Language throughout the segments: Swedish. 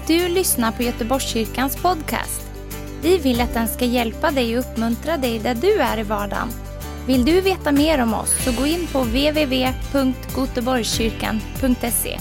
att du lyssnar på Göteborgskyrkans podcast. Vi vill att den ska hjälpa dig och uppmuntra dig där du är i vardagen. Vill du veta mer om oss så gå in på www.goteborgskyrkan.se.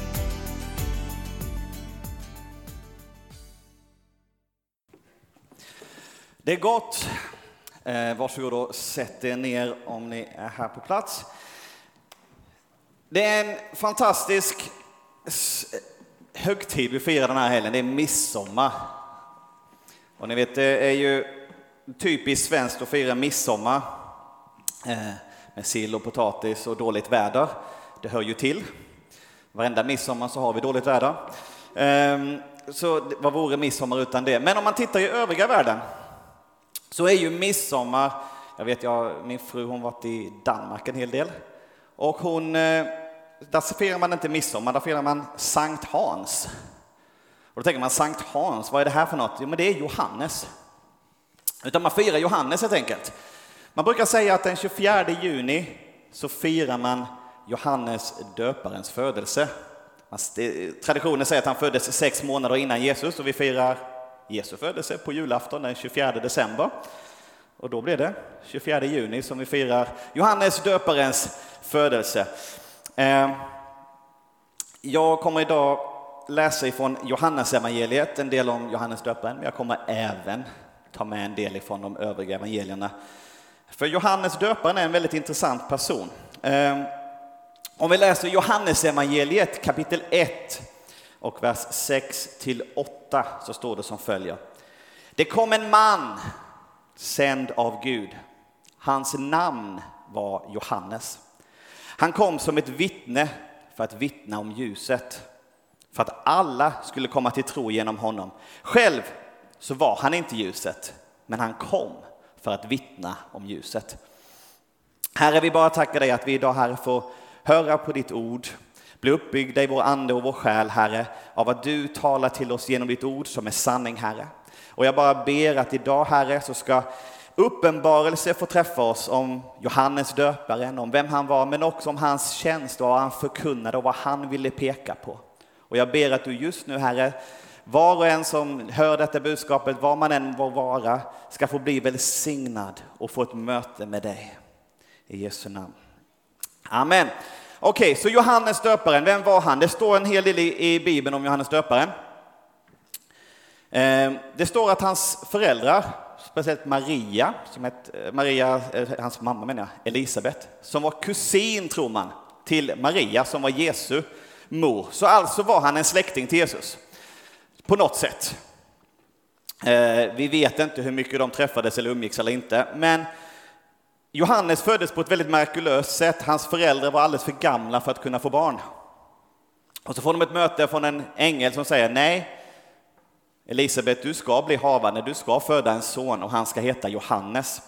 Det är gott. Varsågod och sätt er ner om ni är här på plats. Det är en fantastisk högtid vi firar den här helgen. Det är midsommar. Och ni vet, det är ju typiskt svenskt att fira midsommar med sill och potatis och dåligt väder. Det hör ju till. Varenda midsommar så har vi dåligt väder. Så vad vore midsommar utan det? Men om man tittar i övriga världen så är ju midsommar, min fru hon varit i Danmark en hel del. Och där firar man inte midsommar, där firar man Sankt Hans. Och då tänker man, Sankt Hans, vad är det här för något? Jo, men det är Johannes. Utan man firar Johannes helt enkelt. Man brukar säga att den 24 juni så firar man Johannes döparens födelse. Traditionen säger att han föddes 6 månader innan Jesus och vi firar Jesu födelse på julafton den 24 december. Och då blir det 24 juni som vi firar Johannes döparens födelse. Jag kommer idag läsa ifrån Johannes evangeliet, en del om Johannes döparen, men jag kommer även ta med en del ifrån de övriga evangelierna. För Johannes döparen är en väldigt intressant person. Om vi läser Johannes evangeliet kapitel 1 och vers 6-8 så står det som följer. Det kom en man sänd av Gud. Hans namn var Johannes. Han kom som ett vittne för att vittna om ljuset, för att alla skulle komma till tro genom honom. Själv så var han inte ljuset, men han kom för att vittna om ljuset. Herre, vi bara tackar dig att vi idag här får höra på ditt ord, bli uppbyggda i vår ande och vår själ, Herre, av att du talar till oss genom ditt ord som är sanning, Herre. Och jag bara ber att idag, Herre, så ska uppenbarelse få träffa oss om Johannes döparen, om vem han var, men också om hans tjänst och vad han förkunnade och vad han ville peka på. Och jag ber att du just nu, Herre, var och en som hör detta budskapet, var man än var vara, ska få bli välsignad och få ett möte med dig. I Jesu namn. Amen. Okej, så Johannes döparen, vem var han? Det står en hel del i Bibeln om Johannes döparen. Det står att hans föräldrar, speciellt Maria, hans mamma menar jag, Elisabet, som var kusin, tror man, till Maria som var Jesu mor. Så alltså var han en släkting till Jesus på något sätt. Vi vet inte hur mycket de träffades eller umgicks eller inte, men Johannes föddes på ett väldigt mirakulöst sätt. Hans föräldrar var alldeles för gamla för att kunna få barn. Och så får de ett möte från en ängel som säger: nej, Elisabet, du ska bli havande, du ska föda en son och han ska heta Johannes.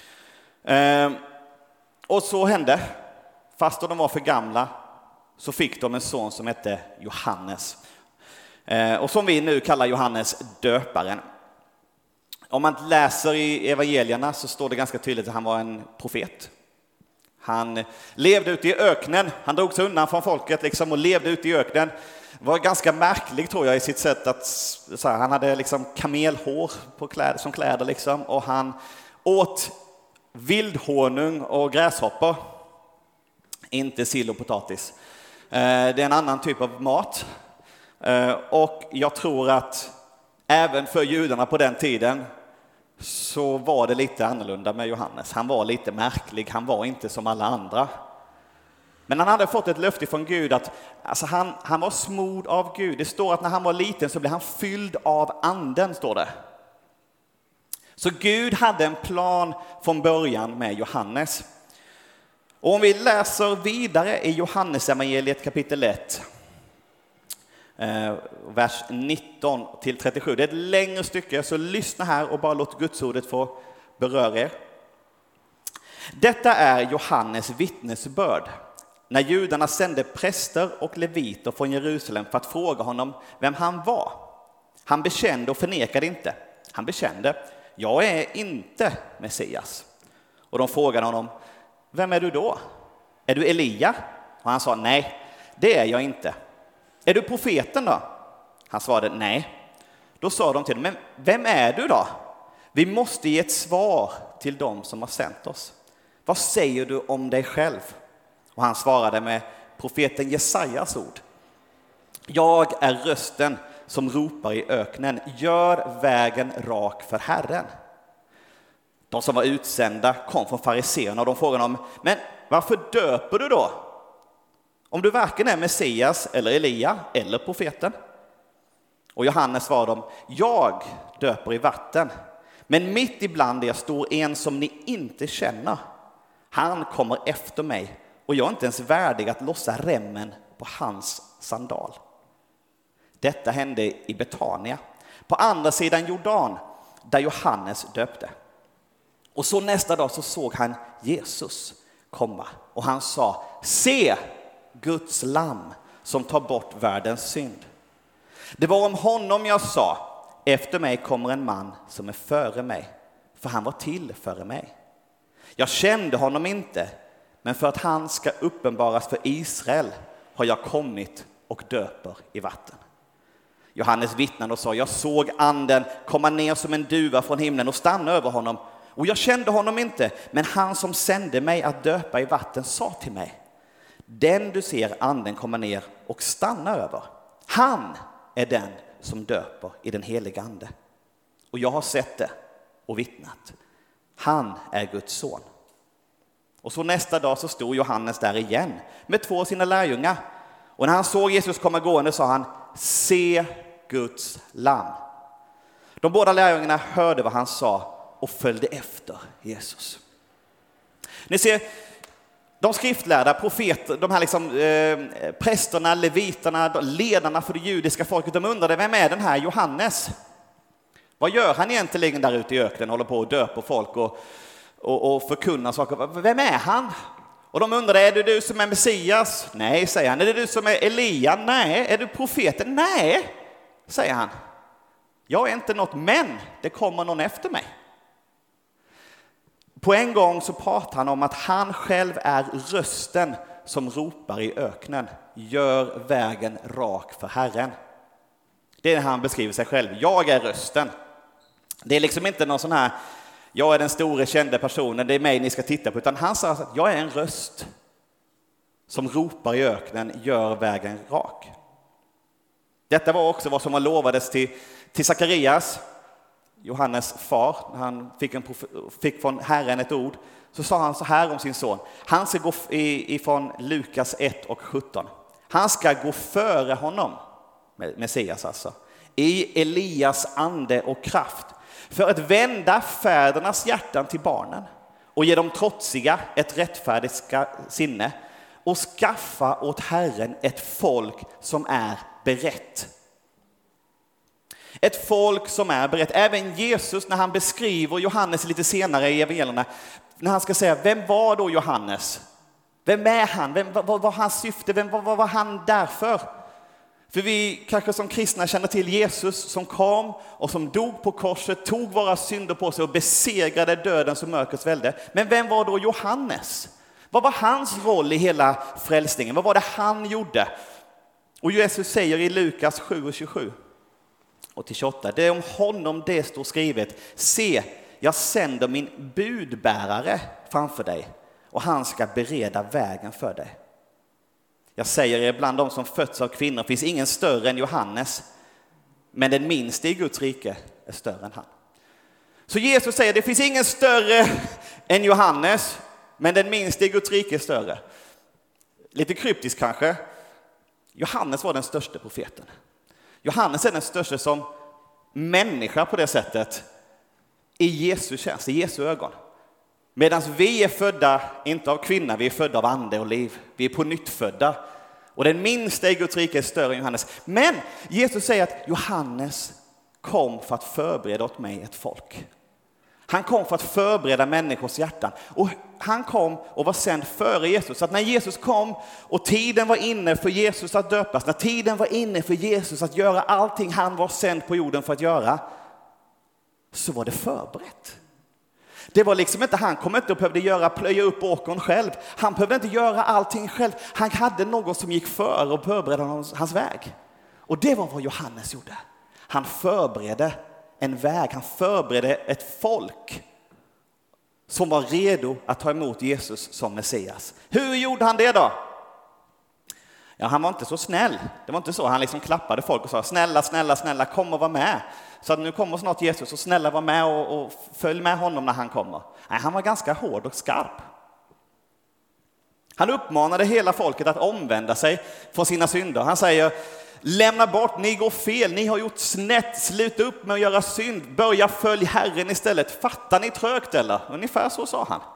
Och så hände. Fast de var för gamla så fick de en son som hette Johannes. Och som vi nu kallar Johannes döparen. Om man läser i evangelierna så står det ganska tydligt att han var en profet. Han levde ute i öknen. Han drog sig undan från folket liksom och levde ute i öknen. Var ganska märklig, tror jag, i sitt sätt att han hade liksom kamelhår på som kläder liksom, och han åt vildhonung och gräshoppor. Inte sill och potatis. Det är en annan typ av mat. Och jag tror att även för judarna på den tiden så var det lite annorlunda med Johannes. Han var lite märklig, han var inte som alla andra. Men han hade fått ett löfte från Gud att han var smord av Gud. Det står att när han var liten så blev han fylld av anden, står det. Så Gud hade en plan från början med Johannes. Och om vi läser vidare i Johannes evangeliet kapitel 1, vers 19-37. Det är ett längre stycke, så lyssna här och bara låt Guds ordet få beröra er. Detta är Johannes vittnesbörd. När judarna sände präster och leviter från Jerusalem för att fråga honom vem han var. Han bekände och förnekade inte. Han bekände: jag är inte Messias. Och de frågade honom: vem är du då? Är du Elia? Och han sa: nej, det är jag inte. Är du profeten då? Han svarade nej. Då sa de till honom, men vem är du då? Vi måste ge ett svar till dem som har sänt oss. Vad säger du om dig själv? Och han svarade med profeten Jesajas ord. Jag är rösten som ropar i öknen. Gör vägen rak för Herren. De som var utsända kom från fariseerna och de frågade om, men varför döper du då? Om du varken är Messias eller Elia eller profeten. Och Johannes svarade dem, jag döper i vatten. Men mitt ibland er står en som ni inte känner. Han kommer efter mig och jag är inte ens värdig att lossa remmen på hans sandal. Detta hände i Betania, på andra sidan Jordan, där Johannes döpte. Och så nästa dag så såg han Jesus komma och han sa, se Guds lamm som tar bort världens synd. Det var om honom jag sa, efter mig kommer en man som är före mig, för han var till före mig. Jag kände honom inte, men för att han ska uppenbaras för Israel har jag kommit och döper i vatten. Johannes vittnade och sa, jag såg anden komma ner som en duva från himlen och stanna över honom. Och jag kände honom inte, men han som sände mig att döpa i vatten sa till mig, den du ser anden komma ner och stanna över, han är den som döper i den heliga ande. Och jag har sett det och vittnat. Han är Guds son. Och så nästa dag så stod Johannes där igen med 2 av sina lärjungar. Och när han såg Jesus komma gående sa han, se Guds lamm. De båda lärjungarna hörde vad han sa och följde efter Jesus. Ni ser, de skriftlärda, profeter, de här prästerna, leviterna, ledarna för det judiska folket, de undrade, vem är den här Johannes? Vad gör han egentligen där ute i öknen? Håller på att döpa folk och förkunna saker. Vem är han? Och de undrade, är det du som är Messias? Nej, säger han. Är det du som är Elia? Nej. Är du profeten? Nej, säger han. Jag är inte något, men det kommer någon efter mig. På en gång så pratar han om att han själv är rösten som ropar i öknen. Gör vägen rak för Herren. Det är det han beskriver sig själv. Jag är rösten. Det är liksom inte någon sån här, jag är den stora kända personen, det är mig ni ska titta på. Utan han sa att jag är en röst som ropar i öknen, gör vägen rak. Detta var också vad som var lovades till Sakarias, Johannes far, när han fick från Herren ett ord, så sa han så här om sin son. Han ska gå ifrån Lukas 1 och 17. Han ska gå före honom, Messias alltså, i Elias ande och kraft, för att vända fädernas hjärtan till barnen och ge dem trotsiga ett rättfärdigt sinne och skaffa åt Herren ett folk som är berett. Ett folk som är berett. Även Jesus, när han beskriver Johannes lite senare i evangelierna, när han ska säga, vem var då Johannes? Vem är han? Vad var hans syfte? Vad var han därför? För vi kanske som kristna känner till Jesus som kom och som dog på korset, tog våra synder på sig och besegrade dödens och mörkrets välde. Men vem var då Johannes? Vad var hans roll i hela frälsningen? Vad var det han gjorde? Och Jesus säger i Lukas 7:27 och till 28, det är om honom det står skrivet, se, jag sänder min budbärare framför dig och han ska bereda vägen för dig. Jag säger er, bland de som fötts av kvinnor finns ingen större än Johannes, men den minste i Guds rike är större än han. Så Jesus säger, det finns ingen större än Johannes, men den minste i Guds rike är större. Lite kryptiskt kanske. Johannes var den största profeten. Johannes är den största som människa på det sättet i Jesu tjänst, i Jesu ögon. Medan vi är födda, inte av kvinna, vi är födda av ande och liv. Vi är på nytt födda. Och den minsta i Guds rike är större än Johannes. Men Jesus säger att Johannes kom för att förbereda åt mig ett folk. Han kom för att förbereda människors hjärtan. Och han kom och var sänd före Jesus. Så att när Jesus kom och tiden var inne för Jesus att döpas, när tiden var inne för Jesus att göra allting han var sänd på jorden för att göra, så var det förberett. Det var liksom inte, han kom inte och behövde plöja upp åkern själv. Han behövde inte göra allting själv. Han hade någon som gick före och förberedde hans väg. Och det var vad Johannes gjorde. Han förberedde en väg, han förberedde ett folk som var redo att ta emot Jesus som Messias. Hur gjorde han det då? Ja, han var inte så snäll. Det var inte så. Han liksom klappade folk och sa snälla, kom och var med. Så att nu kommer snart Jesus och snälla var med och följ med honom när han kommer. Nej, han var ganska hård och skarp. Han uppmanade hela folket att omvända sig från sina synder. Han säger, lämna bort, ni går fel, ni har gjort snett, sluta upp med att göra synd, börja följ Herren istället. Fattar ni trögt eller? Ungefär så sa han.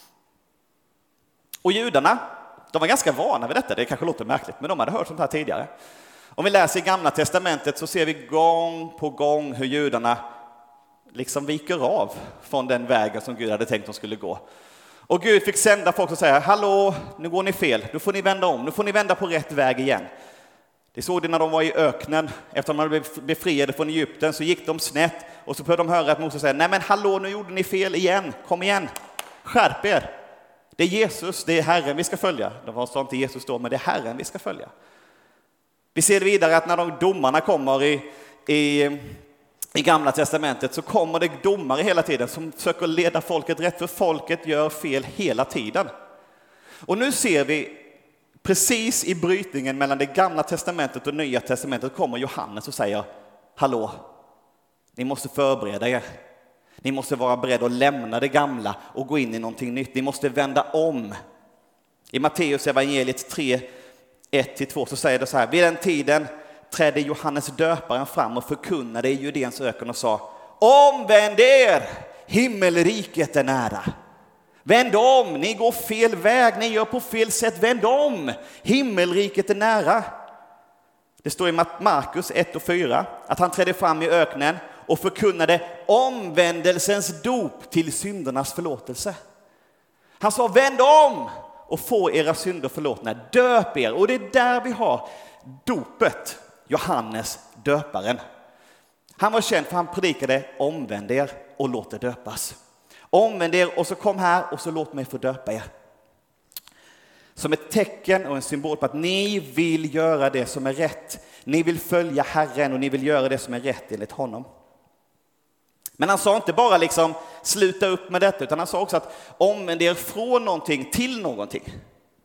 Och judarna, de var ganska vana vid detta, det kanske låter märkligt, men de hade hört sånt här tidigare. Om vi läser i Gamla testamentet så ser vi gång på gång hur judarna liksom viker av från den vägen som Gud hade tänkt de skulle gå. Och Gud fick sända folk och säga, hallå, nu går ni fel, nu får ni vända om, nu får ni vända på rätt väg igen. Det såg det när de var i öknen, efter att de blev befriade från Egypten så gick de snett och så började de höra att Moses säger, nej men hallå, nu gjorde ni fel igen, kom igen, skärp er. Det är Jesus, det är Herren vi ska följa. De sa inte Jesus då, men det är Herren vi ska följa. Vi ser vidare att när de domarna kommer i Gamla testamentet så kommer det domare hela tiden som försöker leda folket rätt, för folket gör fel hela tiden. Och nu ser vi precis i brytningen mellan det Gamla testamentet och Nya testamentet kommer Johannes och säger, hallå, ni måste förbereda er. Ni måste vara beredda att lämna det gamla och gå in i någonting nytt. Ni måste vända om. I Matteus evangeliet 3, 1-2 så säger det så här. Vid den tiden trädde Johannes döparen fram och förkunnade i Judeens öken och sa, omvänd er, himmelriket är nära. Vänd om, ni går fel väg, ni gör på fel sätt, vänd om, himmelriket är nära. Det står i Markus 1-4 att han trädde fram i öknen och förkunnade omvändelsens dop till syndernas förlåtelse. Han sa, vänd om och få era synder förlåtna, döp er. Och det är där vi har dopet, Johannes döparen. Han var känd för han predikade, omvänd er och låt er döpas. Omvänd er och så kom här och så låt mig få döpa er. Som ett tecken och en symbol på att ni vill göra det som är rätt. Ni vill följa Herren och ni vill göra det som är rätt enligt honom. Men han sa inte bara liksom sluta upp med detta, utan han sa också att omvänd er från någonting till någonting.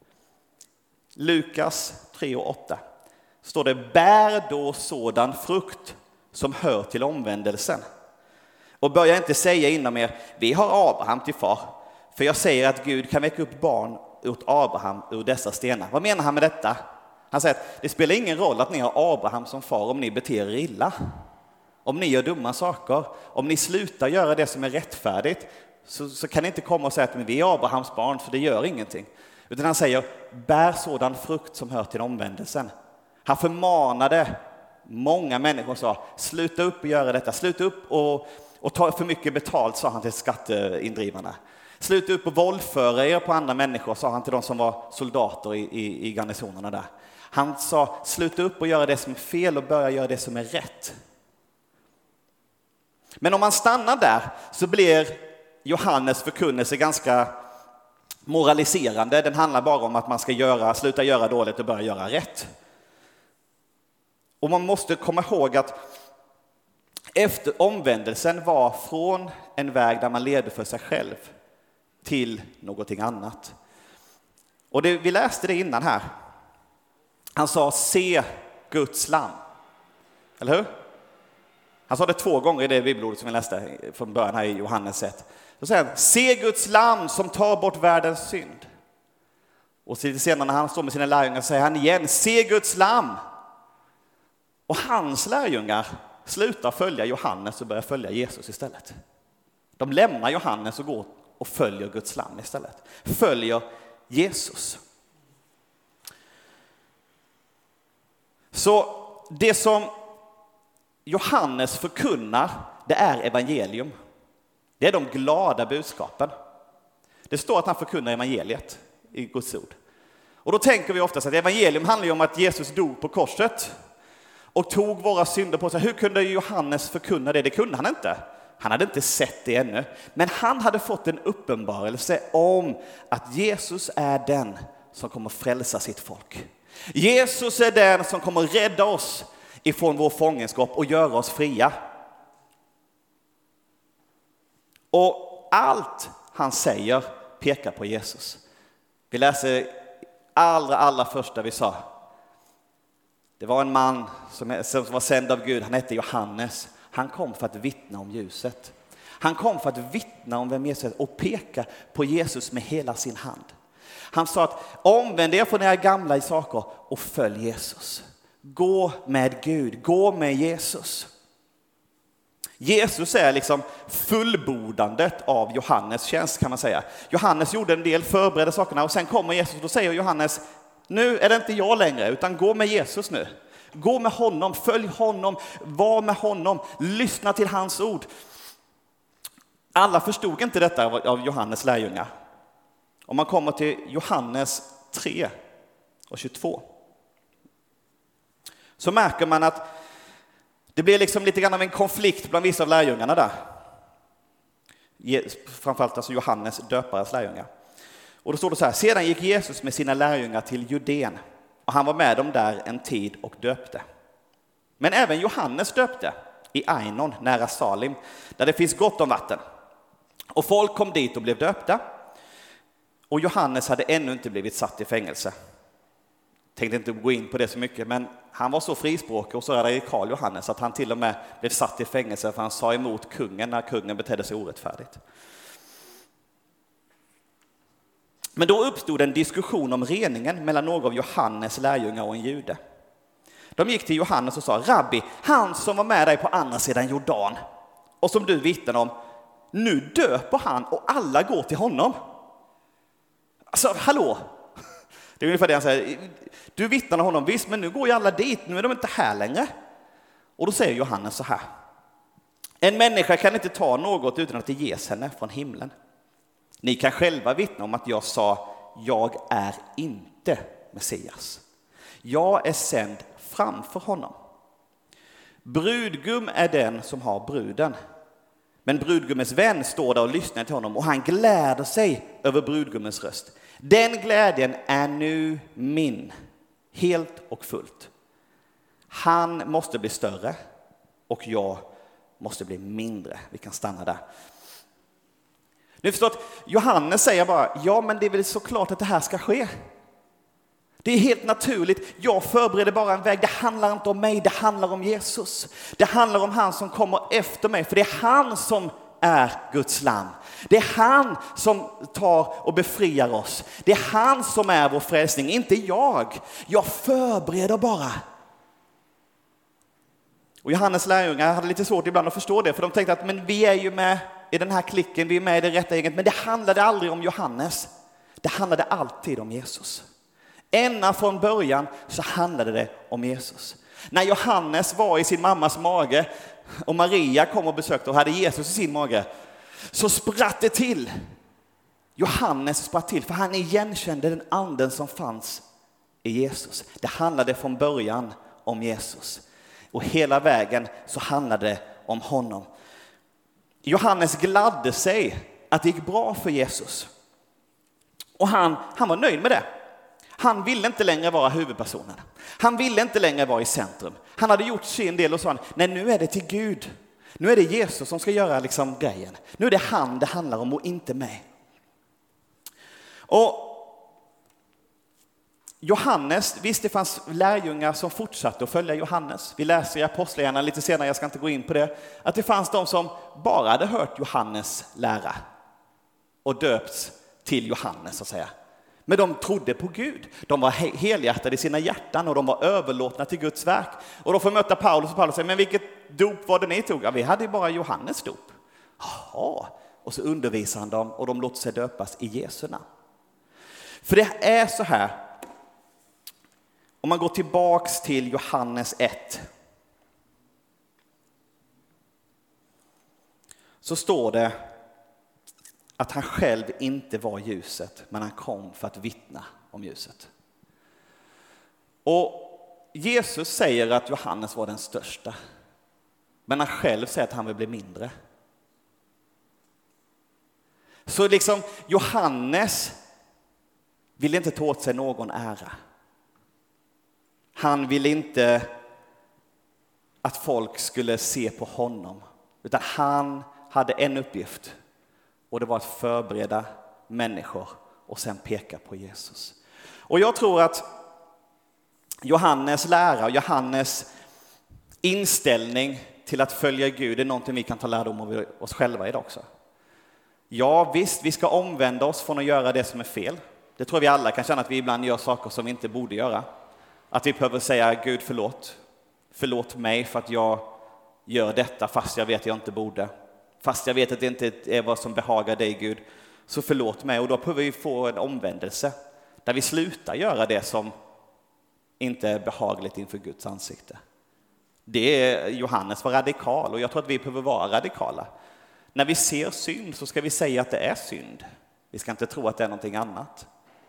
Lukas 3:8 står det, bär då sådan frukt som hör till omvändelsen. Och börja inte säga inom er, vi har Abraham till far. För jag säger att Gud kan väcka upp barn åt Abraham ur dessa stenar. Vad menar han med detta? Han säger att det spelar ingen roll att ni har Abraham som far om ni beter er illa. Om ni gör dumma saker, om ni slutar göra det som är rättfärdigt, så kan ni inte komma och säga att vi är Abrahams barn, för det gör ingenting. Utan han säger, bär sådan frukt som hör till omvändelsen. Han förmanade många människor och sa, sluta upp och göra detta, sluta upp och ta för mycket betalt, sa han till skatteindrivarna. Sluta upp och våldföra er på andra människor, sa han till de som var soldater i garnisonerna där. Han sa, sluta upp och göra det som är fel och börja göra det som är rätt. Men om man stannar där så blir Johannes förkunnelse ganska moraliserande. Den handlar bara om att man ska sluta göra dåligt och börja göra rätt. Och man måste komma ihåg att efter omvändelsen var från en väg där man levde för sig själv till någonting annat. Och vi läste det innan här. Han sa, se Guds lamm. Eller hur? Han sa det 2 gånger i det bibelordet som vi läste från början här i Johannes 1. Så säger han, se Guds lamm som tar bort världens synd. Och senare när han står med sina lärjungar säger han igen, se Guds lamm. Och hans lärjungar slutar följa Johannes och börjar följa Jesus istället. De lämnar Johannes och går och följer Guds lamm istället. Följer Jesus. Så det som Johannes förkunnar, det är evangelium. Det är de glada budskapen. Det står att han förkunnar evangeliet i Guds ord. Och då tänker vi oftast att evangelium handlar ju om att Jesus dog på korset och tog våra synder på sig. Hur kunde Johannes förkunna det? Det kunde han inte. Han hade inte sett det ännu. Men han hade fått en uppenbarelse om att Jesus är den som kommer frälsa sitt folk. Jesus är den som kommer rädda oss ifrån vår fångenskap och göra oss fria. Och allt han säger pekar på Jesus. Vi läser allra första vi sa. Det var en man som var sänd av Gud, han hette Johannes. Han kom för att vittna om ljuset. Han kom för att vittna om vem Jesus är och peka på Jesus med hela sin hand. Han sa att omvänd er från era gamla saker och följ Jesus. Gå med Gud, gå med Jesus. Jesus är liksom fullbordandet av Johannes tjänst, kan man säga. Johannes gjorde en del, förberedde sakerna, och sen kommer Jesus och då säger Johannes: nu är det inte jag längre, utan gå med Jesus nu. Gå med honom, följ honom, var med honom, lyssna till hans ord. Alla förstod inte detta av Johannes lärjungar. Om man kommer till Johannes 3 och 22 så märker man att det blir liksom lite grann av en konflikt bland vissa av lärjungarna där. Framförallt alltså Johannes döpares lärjungar. Och då står det så här: sedan gick Jesus med sina lärjungar till Judén, och han var med dem där en tid och döpte. Men även Johannes döpte i Ainon nära Salim, där det finns gott om vatten. Och folk kom dit och blev döpta. Och Johannes hade ännu inte blivit satt i fängelse. Tänkte inte gå in på det så mycket, men han var så frispråkig och så radikal Johannes att han till och med blev satt i fängelse för han sa emot kungen när kungen betedde sig orättfärdigt. Men då uppstod en diskussion om reningen mellan några av Johannes lärjungar och en jude. De gick till Johannes och sa: Rabbi, han som var med dig på andra sidan Jordan och som du vittnade om, nu döper han och alla går till honom. Alltså, hallå? Det är ungefär det han säger. Du vittnar honom, visst, men nu går ju alla dit. Nu är de inte här längre. Och då säger Johannes så här: en människa kan inte ta något utan att det ges henne från himlen. Ni kan själva vittna om att jag sa: jag är inte Messias. Jag är sänd framför honom. Brudgum är den som har bruden. Men brudgummens vän står där och lyssnar till honom, och han gläder sig över brudgummens röst. Den glädjen är nu min, helt och fullt. Han måste bli större och jag måste bli mindre. Vi kan stanna där. Ni förstår att Johannes säger bara: ja, men det är väl såklart att det här ska ske. Det är helt naturligt. Jag förbereder bara en väg. Det handlar inte om mig, det handlar om Jesus. Det handlar om han som kommer efter mig, för det är han som är Guds lamm. Det är han som tar och befriar oss. Det är han som är vår frälsning, inte jag. Jag förbereder bara. Och Johannes lärjungar hade lite svårt ibland att förstå det, för de tänkte att men vi är ju med i den här klicken, vi är med i det rätta gänget. Men det handlade aldrig om Johannes. Det handlade alltid om Jesus. Ända från början så handlade det om Jesus. När Johannes var i sin mammas mage och Maria kom och besökte och hade Jesus i sin mage, så spratt det till. Johannes spratt till, för han igenkände den anden som fanns i Jesus. Det handlade från början om Jesus. Och hela vägen så handlade det om honom. Johannes gladde sig att det gick bra för Jesus. Och han var nöjd med det. Han ville inte längre vara huvudpersonen. Han ville inte längre vara i centrum. Han hade gjort sin del och sa: nej, nu är det till Gud. Nu är det Jesus som ska göra liksom grejen. Nu är det han det handlar om och inte mig. Och Johannes, visst det fanns lärjungar som fortsatte att följa Johannes. Vi läser i Apostlagärningarna lite senare, jag ska inte gå in på det, att det fanns de som bara hade hört Johannes lära och döpts till Johannes så att säga. Men de trodde på Gud. De var helhjärtade i sina hjärtan och de var överlåtna till Guds verk. Och då får möta Paulus och Paulus säger: men vilket dop var det ni tog? Ja, vi hade bara Johannes dop. Jaha. Och så undervisar han dem och de låter sig döpas i Jesu namn. För det är så här. Om man går tillbaks till Johannes 1 så står det att han själv inte var ljuset, men han kom för att vittna om ljuset. Och Jesus säger att Johannes var den största, men han själv säger att han vill bli mindre. Så liksom Johannes vill inte ta åt sig någon ära. Han vill inte att folk skulle se på honom. Utan han hade en uppgift. Och det var att förbereda människor och sen peka på Jesus. Och jag tror att Johannes lära och Johannes inställning till att följa Gud är någonting vi kan ta lärdom av oss själva idag också. Ja visst, vi ska omvända oss från att göra det som är fel. Det tror vi alla kan känna att vi ibland gör saker som vi inte borde göra. Att vi behöver säga Gud förlåt. Förlåt mig för att jag gör detta fast jag vet att jag inte borde. Fast jag vet att det inte är vad som behagar dig Gud. Så förlåt mig. Och då behöver vi få en omvändelse. Där vi slutar göra det som inte är behagligt inför Guds ansikte. Det är Johannes var radikal och jag tror att vi behöver vara radikala. När vi ser synd så ska vi säga att det är synd. Vi ska inte tro att det är någonting annat.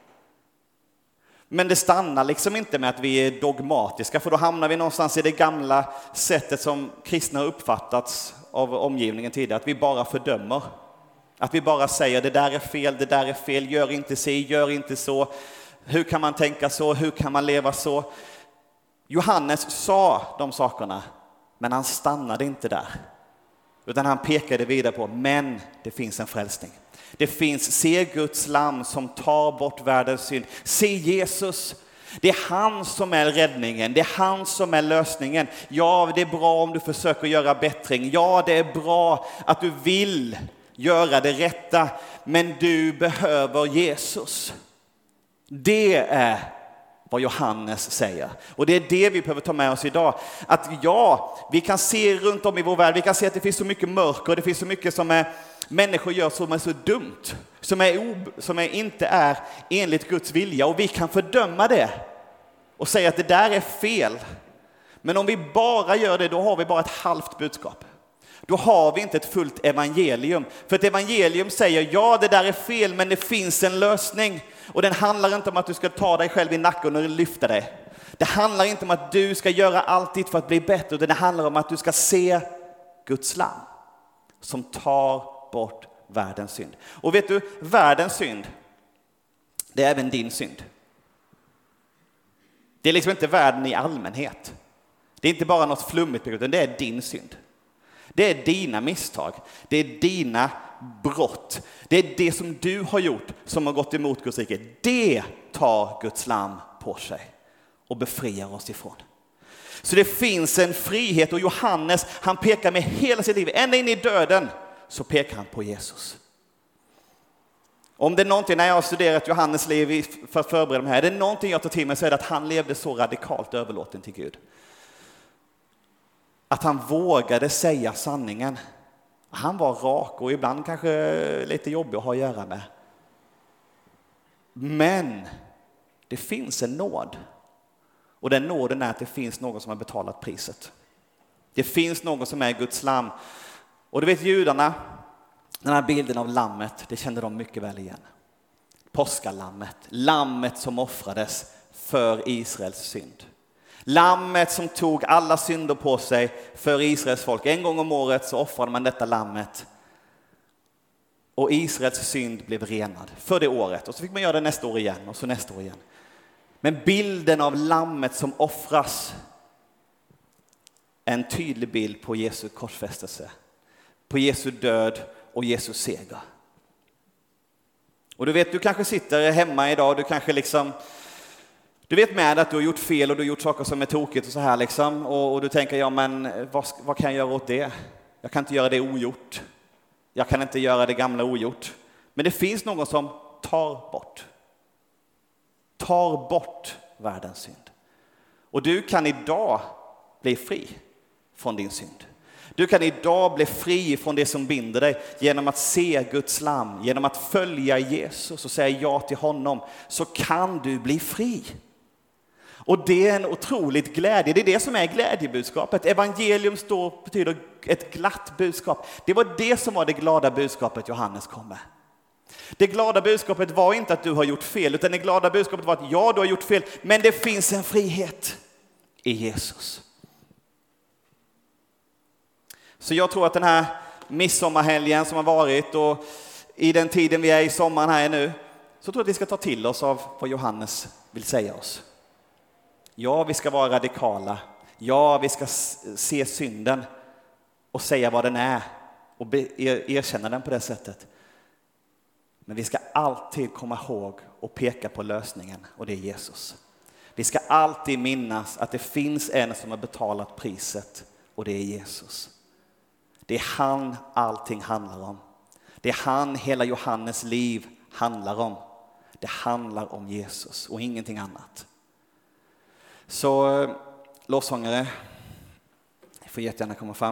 Men det stannar liksom inte med att vi är dogmatiska, för då hamnar vi någonstans i det gamla sättet som kristna har uppfattats av omgivningen tidigare, att vi bara fördömer. Att vi bara säger det där är fel, gör inte så, gör inte så. Hur kan man tänka så, hur kan man leva så? Johannes sa de sakerna, men han stannade inte där. Utan han pekade vidare på, men det finns en frälsning. Det finns, se Guds lamm som tar bort världens synd. Se Jesus, det är han som är räddningen, det är han som är lösningen. Ja, det är bra om du försöker göra bättring. Ja, det är bra att du vill göra det rätta, men du behöver Jesus. Det är vad Johannes säger. Och det är det vi behöver ta med oss idag. Att ja, vi kan se runt om i vår värld, vi kan se att det finns så mycket mörker, det finns så mycket som är människor gör som är så dumt, som inte är enligt Guds vilja, och vi kan fördöma det och säga att det där är fel. Men om vi bara gör det, då har vi bara ett halvt budskap. Då har vi inte ett fullt evangelium. För ett evangelium säger, ja det där är fel, men det finns en lösning. Och den handlar inte om att du ska ta dig själv i nacken och lyfta dig. Det handlar inte om att du ska göra allt för att bli bättre, utan det handlar om att du ska se Guds lamm som tar bort världens synd. Och vet du, världens synd, det är även din synd. Det är liksom inte världen i allmänhet. Det är inte bara något flummigt, utan det är din synd. Det är dina misstag. Det är dina brott. Det är det som du har gjort som har gått emot Guds rike. Det tar Guds lamm på sig och befriar oss ifrån. Så det finns en frihet, och Johannes, han pekar med hela sitt liv, ända in i döden, så pekar han på Jesus. Om det är någonting, när jag har studerat Johannes liv för att förbereda mig här, det är någonting jag tar till mig, så är det att han levde så radikalt överlåten till Gud. Att han vågade säga sanningen. Han var rak och ibland kanske lite jobbig att ha att göra med. Men det finns en nåd. Och den nåden är att det finns någon som har betalat priset. Det finns någon som är Guds lamm. Och du vet, judarna, den här bilden av lammet, det kände de mycket väl igen. Påskalammet, lammet som offrades för Israels synd. Lammet som tog alla synder på sig för Israels folk. En gång om året så offrade man detta lammet. Och Israels synd blev renad för det året. Och så fick man göra det nästa år igen och så nästa år igen. Men bilden av lammet som offras är en tydlig bild på Jesu korsfästelse. På Jesu död och Jesu seger. Och du vet, du kanske sitter hemma idag och du kanske liksom... Du vet med att du har gjort fel och du har gjort saker som är tokigt och så här liksom. Och du tänker, ja men vad kan jag göra åt det? Jag kan inte göra det ogjort. Jag kan inte göra det gamla ogjort. Men det finns någon som tar bort världens synd. Och du kan idag bli fri från din synd. Du kan idag bli fri från det som binder dig genom att se Guds lamm, genom att följa Jesus och säga ja till honom, så kan du bli fri. Och det är en otroligt glädje. Det är det som är glädjebudskapet. Evangelium betyder ett glatt budskap. Det var det som var det glada budskapet Johannes kom med. Det glada budskapet var inte att du har gjort fel, utan det glada budskapet var att ja, du har gjort fel, men det finns en frihet i Jesus. Så jag tror att den här midsommarhelgen som har varit och i den tiden vi är i sommaren här nu, så tror jag att vi ska ta till oss av vad Johannes vill säga oss. Ja, vi ska vara radikala. Ja, vi ska se synden och säga vad den är och erkänna den på det sättet. Men vi ska alltid komma ihåg och peka på lösningen, och det är Jesus. Vi ska alltid minnas att det finns en som har betalat priset, och det är Jesus. Det är han allting handlar om. Det är han hela Johannes liv handlar om. Det handlar om Jesus och ingenting annat. Så lovsångare, får jättegärna komma fram.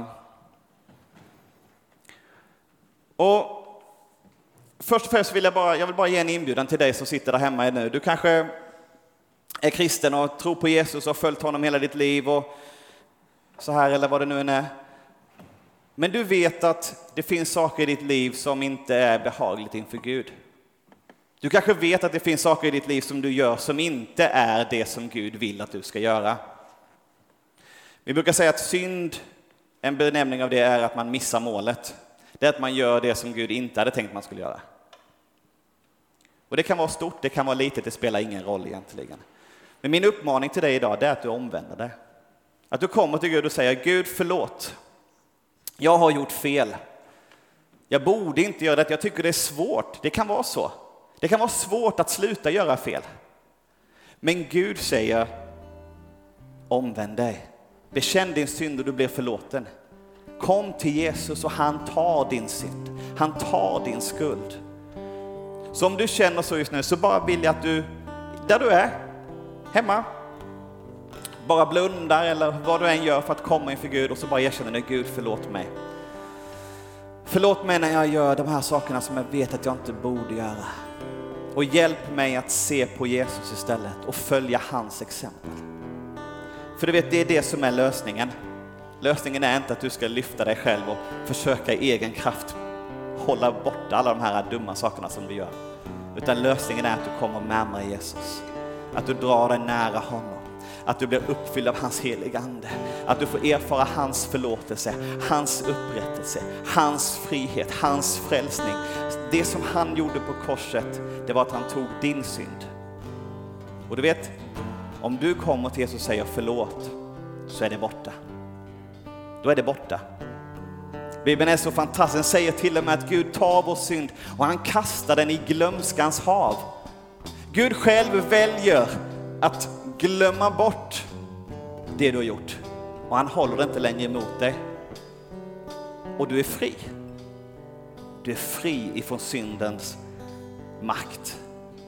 Och först och främst vill jag vill bara ge en inbjudan till dig som sitter där hemma nu. Du kanske är kristen och tror på Jesus och har följt honom hela ditt liv och så här, eller vad det nu än är. Men du vet att det finns saker i ditt liv som inte är behagligt inför Gud. Du kanske vet att det finns saker i ditt liv som du gör som inte är det som Gud vill att du ska göra. Vi brukar säga att synd, en benämning av det, är att man missar målet. Det är att man gör det som Gud inte hade tänkt man skulle göra. Och det kan vara stort, det kan vara litet, det spelar ingen roll egentligen. Men min uppmaning till dig idag är att du omvänder dig. Att du kommer till Gud och säger: Gud, förlåt. Jag har gjort fel. Jag borde inte göra det. Jag tycker det är svårt. Det kan vara så. Det kan vara svårt att sluta göra fel. Men Gud säger: omvänd dig. Bekänn din synd och du blir förlåten. Kom till Jesus och han tar din synd. Han tar din skuld. Så om du känner så just nu, så bara vill jag att du, där du är, hemma, bara blundar eller vad du än gör för att komma inför Gud, och så bara erkänner dig: Gud, förlåt mig. Förlåt mig när jag gör de här sakerna som jag vet att jag inte borde göra. Och hjälp mig att se på Jesus istället och följa hans exempel. För du vet, det är det som är lösningen. Lösningen är inte att du ska lyfta dig själv och försöka i egen kraft hålla borta alla de här dumma sakerna som du gör. Utan lösningen är att du kommer närmare Jesus. Att du drar dig nära honom. Att du blir uppfylld av hans heliga ande. Att du får erfara hans förlåtelse, hans upprättelse, hans frihet, hans frälsning. Det som han gjorde på korset, det var att han tog din synd. Och du vet, om du kommer till Jesus och säger förlåt, så är det borta. Då är det borta. Bibeln är så fantastisk. Den säger till och med att Gud tar vår synd och han kastar den i glömskans hav. Gud själv väljer att glömma bort det du har gjort. Och han håller det inte längre emot dig. Och du är fri. Du är fri ifrån syndens makt.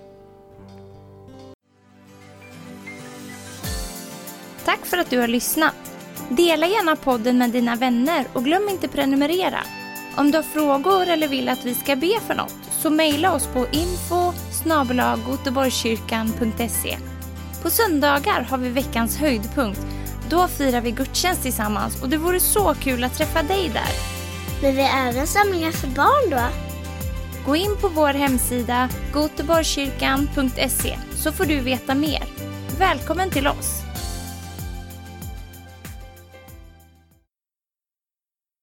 Tack för att du har lyssnat. Dela gärna podden med dina vänner och glöm inte prenumerera. Om du har frågor eller vill att vi ska be för något, så mejla oss på info@goteborgskyrkan.se. På söndagar har vi veckans höjdpunkt. Då firar vi gudstjänst tillsammans och det vore så kul att träffa dig där. Men vi är även samlingar för barn då? Gå in på vår hemsida goteborgskyrkan.se så får du veta mer. Välkommen till oss!